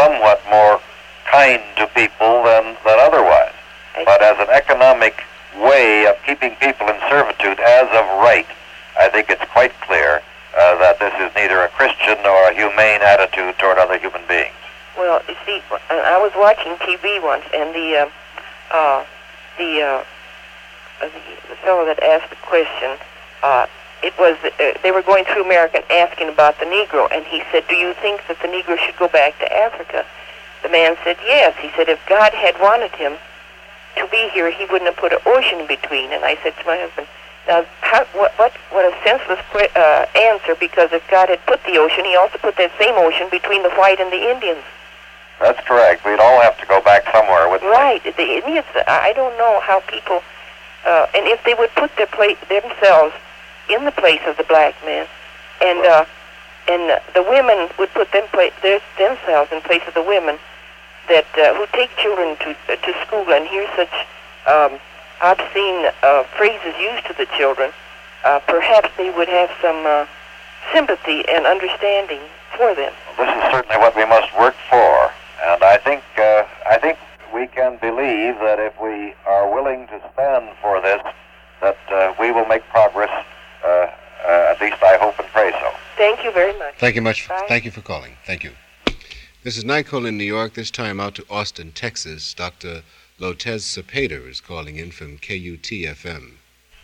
somewhat more kind to people than, than otherwise. But as an economic way of keeping people in servitude as of right, I think it's quite clear uh, that this is neither a Christian nor a humane attitude toward other human beings. Well, you see, I was watching T V once, and the uh, uh, the, uh, the the fellow that asked the question, uh, it was uh, they were going through America and asking about the Negro, and he said, "Do you think that the Negro should go back to Africa?" The man said, "Yes." He said, "If God had wanted him to be here, he wouldn't have put an ocean in between." And I said to my husband, "Now, how, what, what, what a senseless que- uh, answer, because if God had put the ocean, he also put that same ocean between the white and the Indians." That's correct. We'd all have to go back somewhere with Right. The Indians, I don't know how people, uh, and if they would put their pla- themselves in the place of the black man, and uh, and uh, the women would put them pla- their, themselves in place of the women that uh, who take children to uh, to school and hear such um, obscene uh, phrases used to the children, uh, perhaps they would have some uh, sympathy and understanding for them. This is certainly what we must work for. And I think uh, I think we can believe that if we are willing to stand for this, that uh, we will make progress. Uh, uh, at least I hope and pray so. Thank you very much. Thank you much. Bye. Thank you for calling. Thank you. This is Nicole in New York. This time out to Austin, Texas. Doctor Lotez Cepeda is calling in from K U T F M.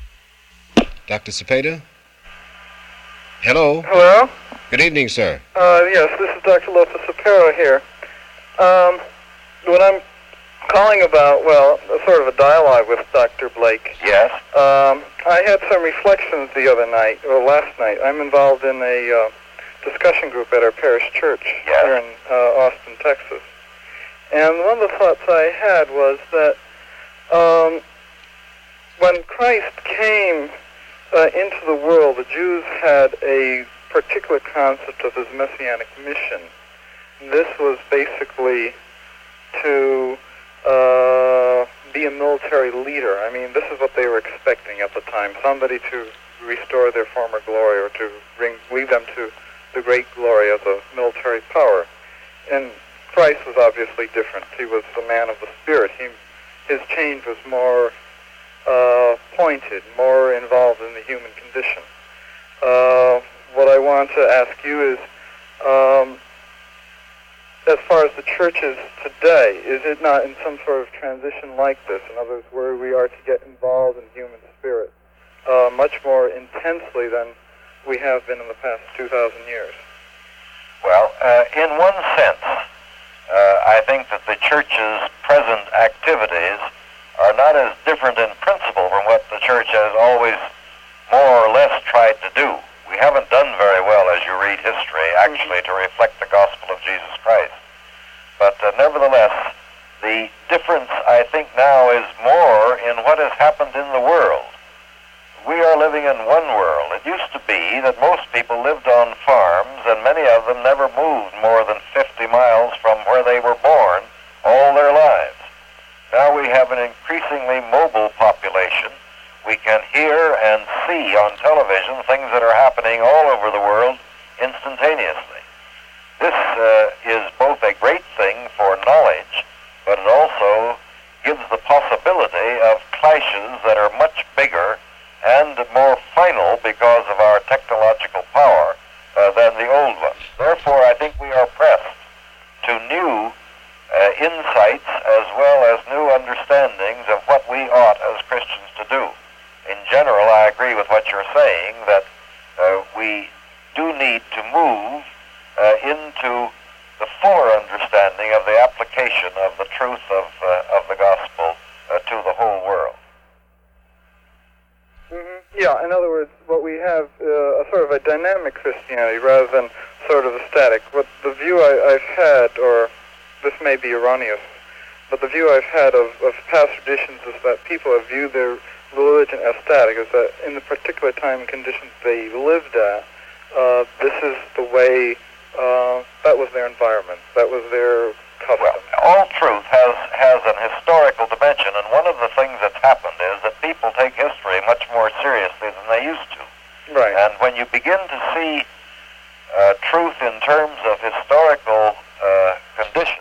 Doctor Cepeda? Hello. Hello? Good evening, sir. Uh, yes, this is Doctor Lopez Cepeda here. Um, what I'm calling about, well, a sort of a dialogue with Doctor Blake. Yes. Um, I had some reflections the other night, or last night. I'm involved in a uh, discussion group at our parish church Yes. here in uh, Austin, Texas. And one of the thoughts I had was that um, when Christ came uh, into the world, the Jews had a particular concept of his messianic mission. This was basically to uh, be a military leader. I mean, this is what they were expecting at the time, somebody to restore their former glory or to bring, lead them to the great glory of the military power. And Christ was obviously different. He was the man of the Spirit. He, his change was more uh, pointed, more involved in the human condition. Uh, what I want to ask you is, um, as far as the churches today, is it not in some sort of transition like this? In other words, where we are to get involved in human spirit uh, much more intensely than we have been in the past two thousand years? Well, uh, in one sense, uh, I think that the church's present activities are not as different in principle from what the church has always more or less tried to do. We haven't done very well, as you read history, actually to reflect the gospel of Jesus Christ. But uh, nevertheless, the difference, I think, now is more in what has happened in the world. We are living in one world. It used to be that most people lived on farms, and many of them never moved more than fifty miles from where they were born all their lives. Now we have an increasingly mobile population. We can hear and see on television things that are happening all over the world instantaneously. This uh, is both a great thing for knowledge, but it also gives the possibility of clashes that are much bigger and more final because of our technological power uh, than the old ones. Therefore, I think we are pressed to new uh, insights as well as new understandings of what we ought as Christians to do. In general, I agree with what you're saying, that uh, we do need to move uh, into the fuller understanding of the application of the truth of, uh, of the gospel uh, to the whole world. Mm-hmm. Yeah, in other words, what we have uh, a sort of a dynamic Christianity rather than sort of a static. What the view I, I've had, or this may be erroneous, but the view I've had of, of past traditions is that people have viewed their religion as static, is that in the particular time and conditions they lived at, uh, this is the way, uh, that was their environment, that was their custom. Well, all truth has, has an historical dimension, and one of the things that's happened is that people take history much more seriously than they used to. Right. And when you begin to see uh, truth in terms of historical uh, conditions,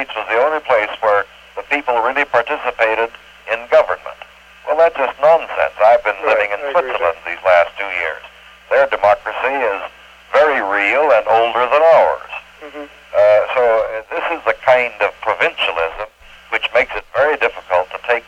States was the only place where the people really participated in government. Well, that's just nonsense. I've been Right, living in I agree with Switzerland these last two years. Their democracy is very real and older than ours. Mm-hmm. Uh, so uh, this is the kind of provincialism which makes it very difficult to take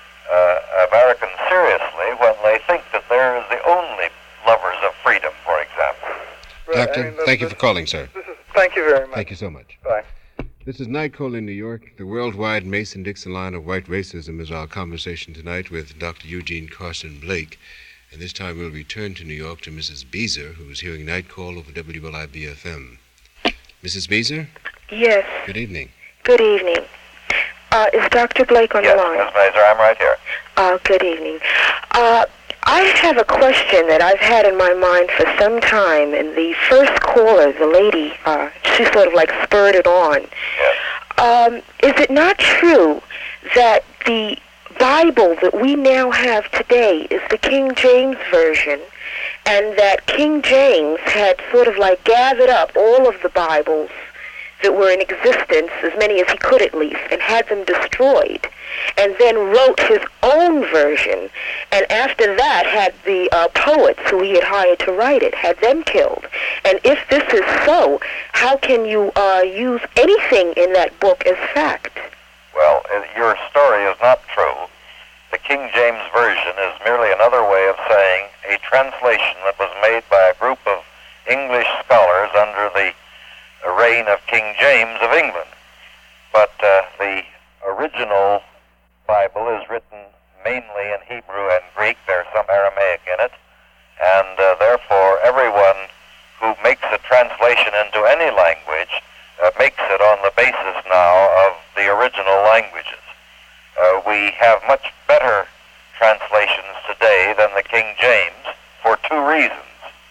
uh, Americans seriously when they think that they're the only lovers of freedom, for example. Right. Doctor, I mean, thank you this- for calling, sir. This is, thank you very much. Thank you so much. Bye. This is Night Call in New York. The worldwide Mason-Dixon line of white racism is our conversation tonight with Doctor Eugene Carson Blake. And this time we'll return to New York to Missus Beezer, who is hearing Night Call over W L I B F M. Missus Beezer, Yes, good evening. good evening. Uh, is Doctor Blake on Yes, the line? Miz Mazur, I'm right here. Uh, good evening. Uh, I have a question that I've had in my mind for some time, and the first caller, the lady, uh, she sort of like spurred it on. Yes. Um, is it not true that the Bible that we now have today is the King James Version, and that King James had sort of like gathered up all of the Bibles that were in existence, as many as he could at least, and had them destroyed, and then wrote his own version, and after that had the uh, poets who he had hired to write it, had them killed? And if this is so, how can you uh, use anything in that book as fact? Well, uh, your story is not true. The King James Version is merely another way of saying a translation that was made by a group of English scholars under the reign of King James of England. But uh, the original Bible is written mainly in Hebrew and Greek. There's some Aramaic in it. And uh, therefore, everyone who makes a translation into any language uh, makes it on the basis now of the original languages. Uh, we have much better translations today than the King James for two reasons.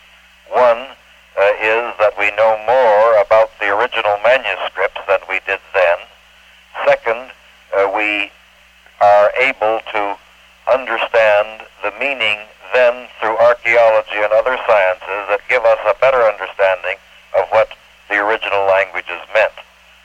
One uh, is that we know more about the original manuscripts than we did then. Second, uh, we are able to understand the meaning then through archaeology and other sciences that give us a better understanding of what the original languages meant.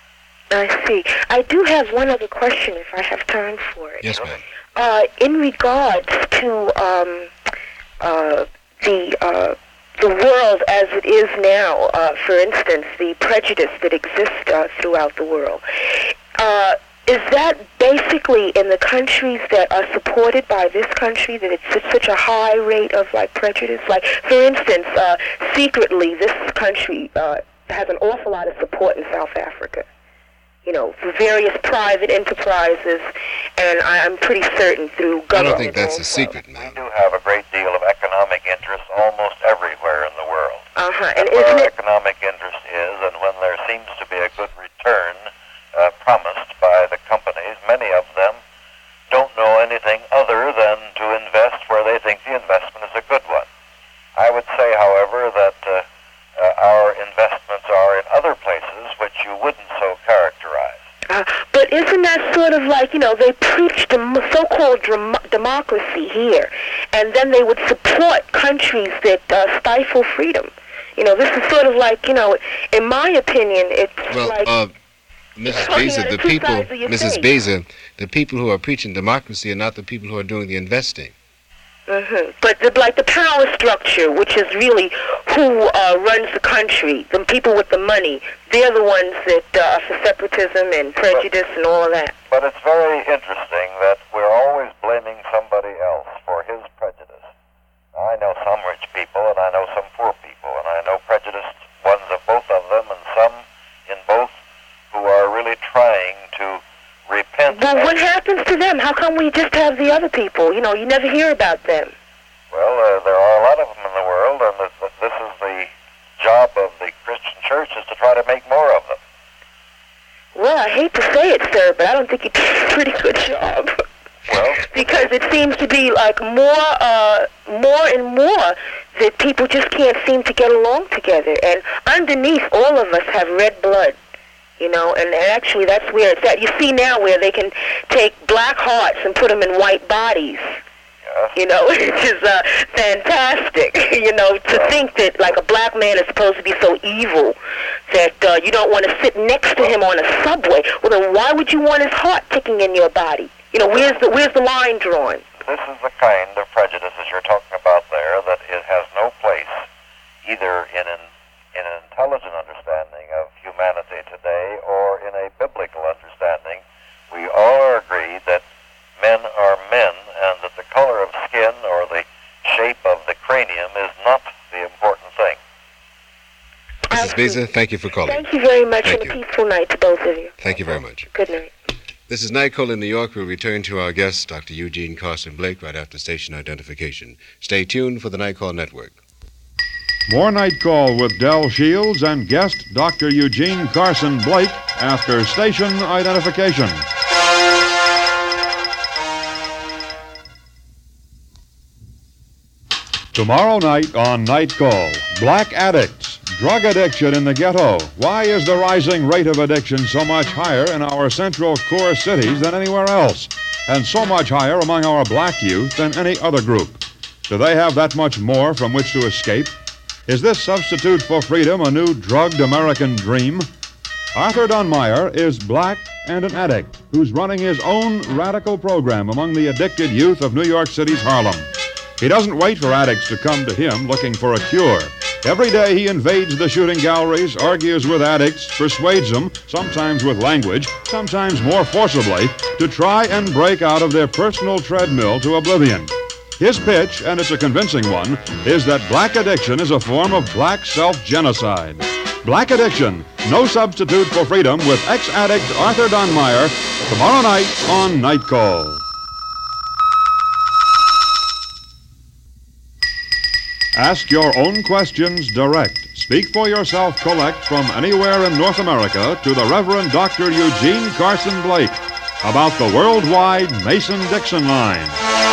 I see. I do have one other question if I have time for it. Yes, ma'am. Uh, in regards to um, uh, the uh, the world as it is now, uh, for instance, the prejudice that exists uh, throughout the world, uh, is that basically in the countries that are supported by this country that it's at such a high rate of like prejudice? Like, for instance, uh, secretly, this country uh, has an awful lot of support in South Africa. You know, for various private enterprises, and I, I'm pretty certain through government. I don't think that's also. a secret, We ma'am. do have a great deal of economic interest almost everywhere in the world. Uh-huh, And and where isn't it... economic interest is, and when there seems to be a good return uh, promised by the companies, many of them don't know anything other than to invest where they think the investment is a good one. I would say, however, that uh, uh, our investments are in other places which you wouldn't so characterize. Uh, but isn't that sort of like, you know, they preach dem- so-called dem- democracy here, and then they would support countries that uh, stifle freedom? You know, this is sort of like, you know, in my opinion, it's Well, like... uh, Missus Talking Beezer, out the of two people, sides of your Missus face. Beezer, the people who are preaching democracy are not the people who are doing the investing. hmm But the, like the power structure, which is really who uh, runs the country, the people with the money, they're the ones that uh, are for separatism and prejudice and all of that. But it's very interesting that we're always blaming somebody else for his prejudice. Now, I know some rich people, and I know some poor people, and I know prejudiced ones of both of them, and some in both who are really trying to repent. Well, what happens to them? How come we just have the other people? You know, you never hear about them. Well, uh, there are a lot of them in the world, and this, this is the job of the Christian church, is to try to make more of them. Well, I hate to say it, sir, but I don't think you do a pretty good job. Well, because it seems to be like more, uh, more and more that people just can't seem to get along together. And underneath, all of us have red blood, you know, and, and actually that's where it's at. You see now where they can take black hearts and put them in white bodies. You know, which is uh, fantastic, you know, to think that, like, a black man is supposed to be so evil that uh, you don't want to sit next to him on a subway. Well, then why would you want his heart ticking in your body? You know, where's the where's the line drawn? This is the kind of prejudices you're talking about there, that it has no place either in an, in an intelligent understanding of humanity today or in a biblical understanding. We all are agreed that men are men and that the color of skin or the shape of the cranium is not the important thing. Missus Beza, thank you for calling. Thank you very much, Thank and you. a peaceful night to both of you. Thank you very much. Good night. This is Night Call in New York. We'll return to our guest, Doctor Eugene Carson Blake, right after station identification. Stay tuned for the Night Call Network. More Night Call with Del Shields and guest Doctor Eugene Carson Blake after station identification. Tomorrow night on Night Call, black addicts, drug addiction in the ghetto. Why is the rising rate of addiction so much higher in our central core cities than anywhere else, and so much higher among our black youth than any other group? Do they have that much more from which to escape? Is this substitute for freedom a new drugged American dream? Arthur Dunmire is black and an addict who's running his own radical program among the addicted youth of New York City's Harlem. He doesn't wait for addicts to come to him looking for a cure. Every day he invades the shooting galleries, argues with addicts, persuades them, sometimes with language, sometimes more forcibly, to try and break out of their personal treadmill to oblivion. His pitch, and it's a convincing one, is that black addiction is a form of black self-genocide. Black addiction, no substitute for freedom, with ex-addict Arthur Dunmire, tomorrow night on Night Call. Ask your own questions direct. Speak for yourself collect from anywhere in North America to the Reverend Doctor Eugene Carson Blake about the worldwide Mason-Dixon line.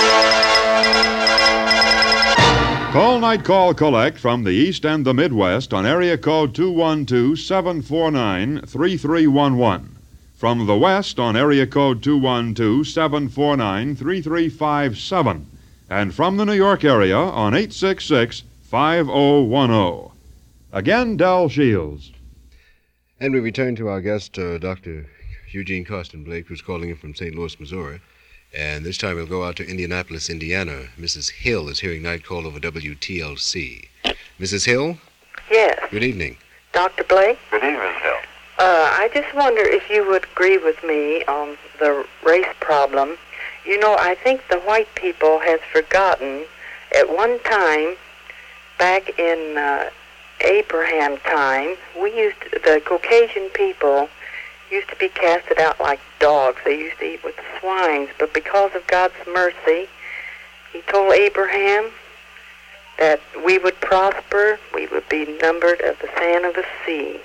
Call Night Call Collect from the East and the Midwest on area code two one two, seven four nine, three three one one. From the West on area code two one two, seven four nine, three three five seven. And from the New York area on eight six six, five oh one oh. Again, Del Shields. And we return to our guest, uh, Doctor Eugene Carson Blake, who's calling in from Saint Louis, Missouri. And this time we'll go out to Indianapolis, Indiana. Missus Hill is hearing Night Call over W T L C. Missus Hill? Yes. Good evening. Doctor Blake? Good evening, Miz Hill. Uh, I just wonder if you would agree with me on the race problem. You know, I think the white people has forgotten at one time, back in uh, Abraham time, we used to, the Caucasian people used to be casted out like dogs. They used to eat with the swines. But because of God's mercy, he told Abraham that we would prosper, we would be numbered as the sand of the sea.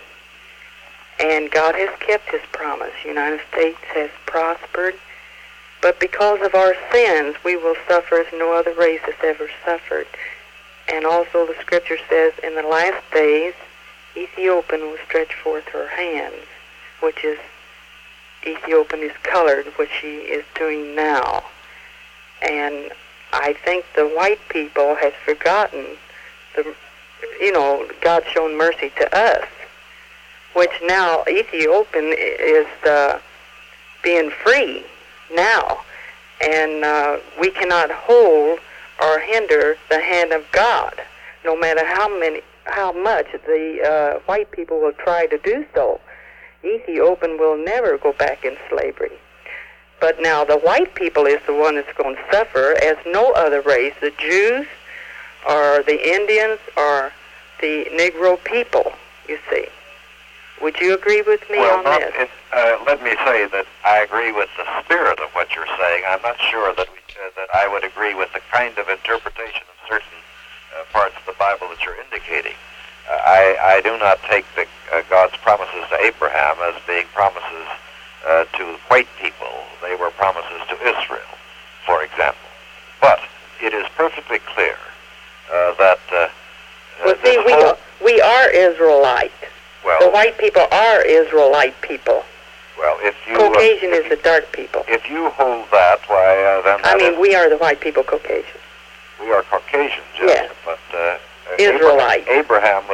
And God has kept his promise. The United States has prospered. But because of our sins, we will suffer as no other race has ever suffered. And also the scripture says, in the last days, Ethiopian will stretch forth her hands, which is, Ethiopian is colored, which she is doing now. And I think the white people have forgotten, the, you know, God's shown mercy to us, which now Ethiopian is uh, being free now, and uh, we cannot hold or hinder the hand of God, no matter how many, how much the uh, white people will try to do so. Ethiopian will never go back in slavery. But now the white people is the one that's going to suffer, as no other race, the Jews or the Indians or the Negro people, you see. Would you agree with me well, on not, this? It, uh, let me say that I agree with the spirit of what you're saying. I'm not sure that we, uh, that I would agree with the kind of interpretation of certain uh, parts of the Bible that you're indicating. Uh, I, I do not take the, uh, God's promises to Abraham as being promises uh, to white people. They were promises to Israel, for example. But it is perfectly clear uh, that uh, well, uh, see, we, whole, we are Israelite. Well, the white people are Israelite people. Well, if you... Caucasian uh, is the dark people. If you hold that, why, uh, then... I mean, is, we are the white people Caucasians. We are Caucasians, Yes. yes. But uh, Israelite. Abraham, Abraham was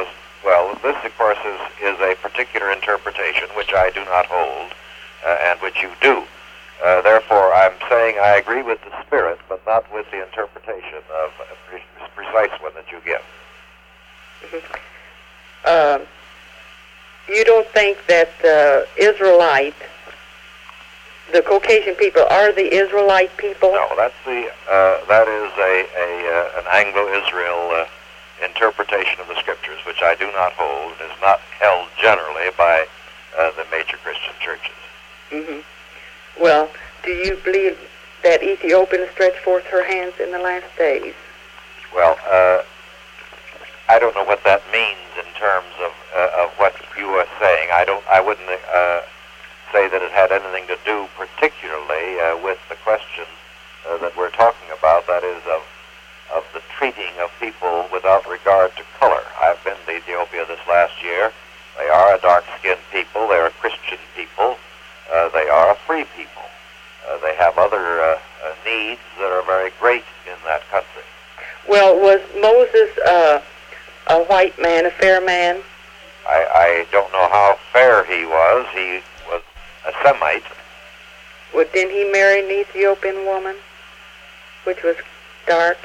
Well, this, of course, is, is a particular interpretation which I do not hold, uh, and which you do. Uh, therefore, I'm saying I agree with the spirit, but not with the interpretation of a pre- precise one that you give. Mm-hmm. Uh, you don't think that the Israelite, the Caucasian people, are the Israelite people? No, that's the uh, that is a, a uh, an Anglo-Israel uh, interpretation of the scriptures, which I do not hold, and is not held generally by uh, the major Christian churches. Mm-hmm. Well, do you believe that Ethiopia stretched forth her hands in the last days? Well, uh, I don't know what that means in terms of uh, of what you are saying. I don't. I wouldn't uh, say that it had anything to do, particularly uh, with the question uh, that we're talking about. That is of of the treating of people without regard to color. I've been to Ethiopia this last year. They are a dark-skinned people. They're a Christian people. Uh, they are a free people. Uh, they have other uh, uh, needs that are very great in that country. Well, was Moses uh, a white man, a fair man? I, I don't know how fair he was. He was a Semite. Well, didn't he marry an Ethiopian woman, which was dark?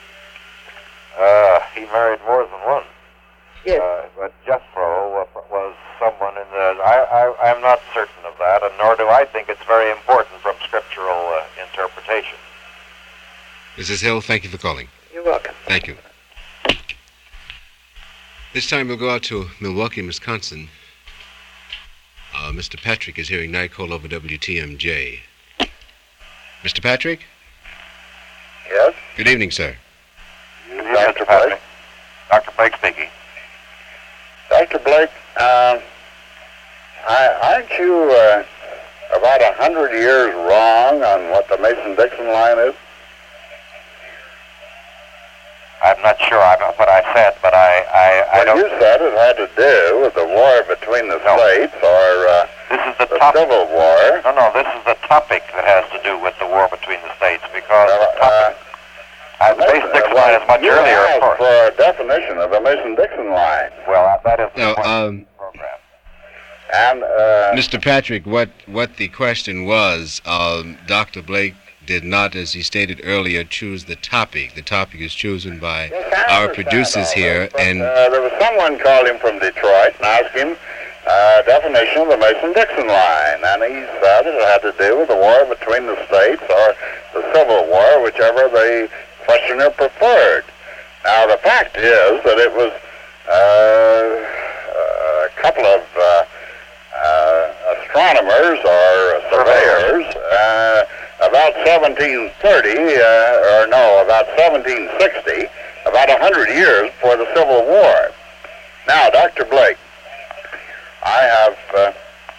Uh, he married more than one. Yes. Uh, but Jethro was someone in the... I, I, I'm not certain of that, and nor do I think it's very important from scriptural uh, interpretation. Missus Hill, thank you for calling. You're welcome. Thank you. This time we'll go out to Milwaukee, Wisconsin. Uh, Mister Patrick is hearing Night Call over W T M J. Mister Patrick? Yes? Good evening, sir. Good evening, Doctor Patrick. Doctor Blake speaking. Doctor Blake, uh, aren't you uh, about a hundred years wrong on what the Mason-Dixon line is? I'm not sure about what I said, but I, I, I well, don't... you said it had to do with the war between the no. states or uh, this is the, the top... Civil War. No, no, this is the topic that has to do with the war between the states, because uh, the topic... Uh, uh, the Mason-Dixon line is much you earlier, of course. for a definition of the Mason-Dixon line. Well, that is the no, point um, of the program. And, uh... Mister Patrick, what, what the question was, um, Doctor Blake did not, as he stated earlier, choose the topic. The topic is chosen by yes, our producers here, this, but, and... Uh, there was someone called him from Detroit and asked him uh, definition of the Mason-Dixon line, and he said it had to do with the war between the states or the Civil War, whichever the questioner preferred. Now, the fact is that it was uh, a couple of uh, uh, astronomers or surveyors uh, about seventeen thirty, uh, or no, about seventeen sixty, about a hundred years before the Civil War. Now, Doctor Blake, I have uh,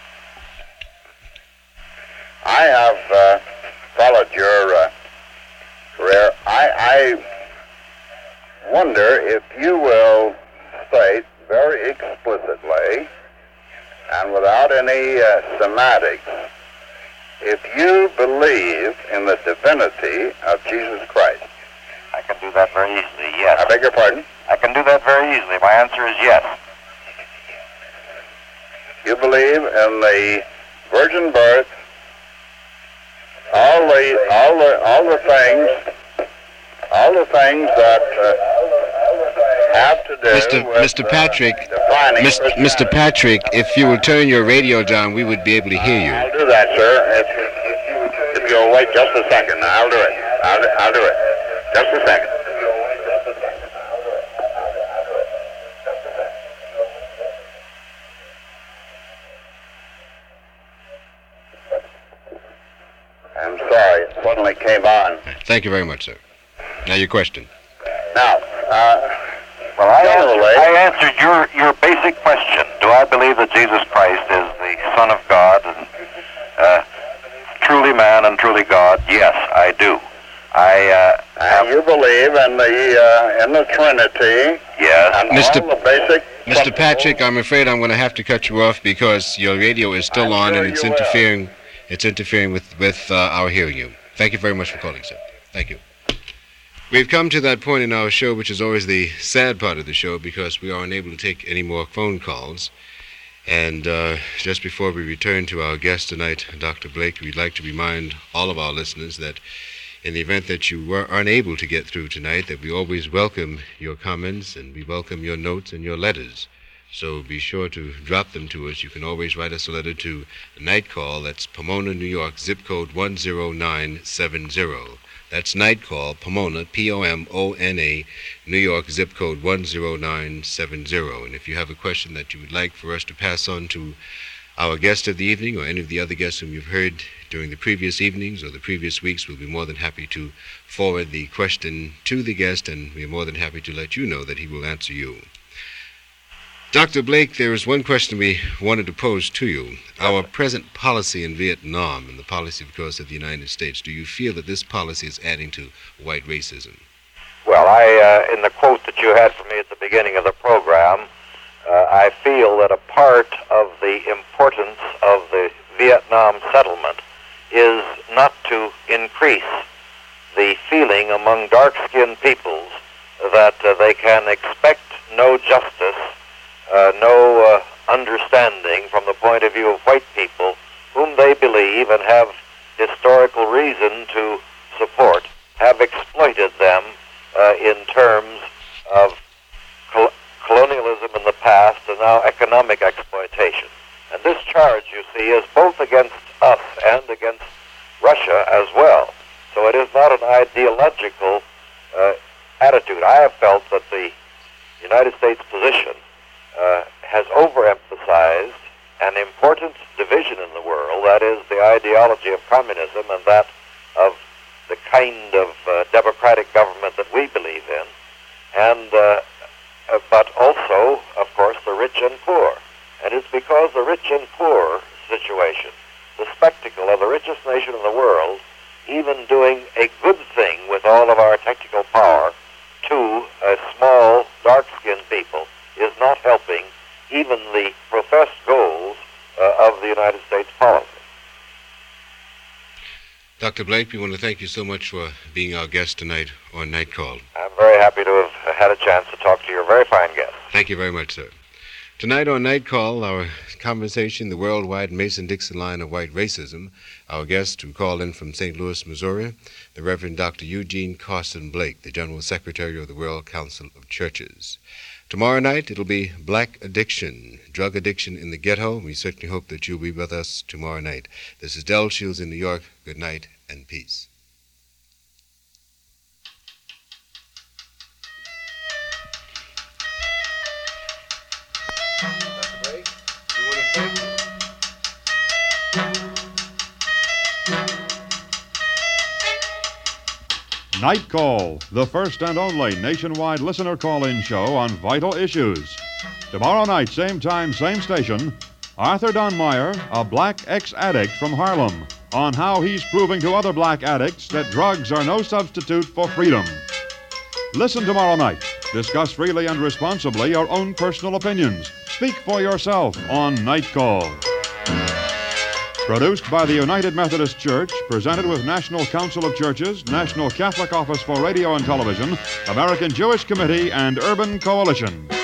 I have uh, followed your uh, career. I, I wonder if you will state very explicitly and without any uh, semantics, if you believe in the divinity of Jesus Christ. I can do that very easily, yes. I beg your pardon? I can do that very easily. My answer is yes. You believe in the virgin birth, all the all the all the things, all the things that uh, have to do Mister with Mister Patrick, uh, defining Mister Mister Christianity. Patrick, if you will turn your radio down, we would be able to hear you. I'll do that, sir. If, if you'll wait just a second, I'll do it. I'll, do- I'll do it. Just a second. I'm sorry, it suddenly came on. Thank you very much, sir. Now your question. Now, uh, Well, I Generally- answered, I answered your, your basic question. Do I believe that Jesus Christ is the Son of God and uh, truly man and truly God? Yes, I do. I uh, have, and you believe in the uh, in the Trinity yes. and Mister all the basic Mister principles. Patrick, I'm afraid I'm going to have to cut you off because your radio is still I'm on sure and it's you will. We've come to that point in our show, which is always the sad part of the show, because we are unable to take any more phone calls. And uh, just before we return to our guest tonight, Doctor Blake, we'd like to remind all of our listeners that in the event that you were unable to get through tonight, that we always welcome your comments and we welcome your notes and your letters. So be sure to drop them to us. You can always write us a letter to Night Call. That's Pomona, New York, zip code one zero nine seven zero. That's Night Call, Pomona, P O M O N A, New York, zip code one zero nine seven zero. And if you have a question that you would like for us to pass on to our guest of the evening or any of the other guests whom you've heard during the previous evenings or the previous weeks, we'll be more than happy to forward the question to the guest, and we're more than happy to let you know that he will answer you. Doctor Blake, there is one question we wanted to pose to you. Our present policy in Vietnam, and the policy, of course, of the United States, do you feel that this policy is adding to white racism? Well, I, uh, in the quote that you had for me at the beginning of the program, uh, I feel that a part of the importance of the Vietnam settlement is not to increase the feeling among dark-skinned peoples that uh, they can expect no justice, Uh, no uh, understanding from the point of view of white people whom they believe and have historical reason to support, have exploited them uh, in terms of col- colonialism in the past and now economic exploitation. And this charge, you see, is both against us and against Russia as well. So it is not an ideological uh, attitude. I have felt that the United States position Uh, has overemphasized an important division in the world, that is the ideology of communism and that of the kind of uh, democratic government that we believe in, and uh, uh, but also, of course, the rich and poor. And it's because the rich and poor situation, the spectacle of the richest nation in the world, even doing a good thing with all of our technical power to uh, small, dark-skinned people, is not helping even the professed goals uh, of the United States policy. Doctor Blake, we want to thank you so much for being our guest tonight on Night Call. I'm very happy to have had a chance to talk to your very fine guest. Thank you very much, sir. Tonight on Night Call, our conversation, the worldwide Mason-Dixon line of white racism. Our guest, who called in from Saint Louis, Missouri, the Reverend Doctor Eugene Carson Blake, the General Secretary of the World Council of Churches. Tomorrow night, it'll be Black Addiction, Drug Addiction in the Ghetto. We certainly hope that you'll be with us tomorrow night. This is Del Shields in New York. Good night and peace. Doctor Blake, you want to thank you? Night Call, the first and only nationwide listener call-in show on vital issues. Tomorrow night, same time, same station, Arthur Donmeyer, a black ex-addict from Harlem, on how he's proving to other black addicts that drugs are no substitute for freedom. Listen tomorrow night. Discuss freely and responsibly your own personal opinions. Speak for yourself on Night Call. Produced by the United Methodist Church, presented with National Council of Churches, National Catholic Office for Radio and Television, American Jewish Committee, and Urban Coalition.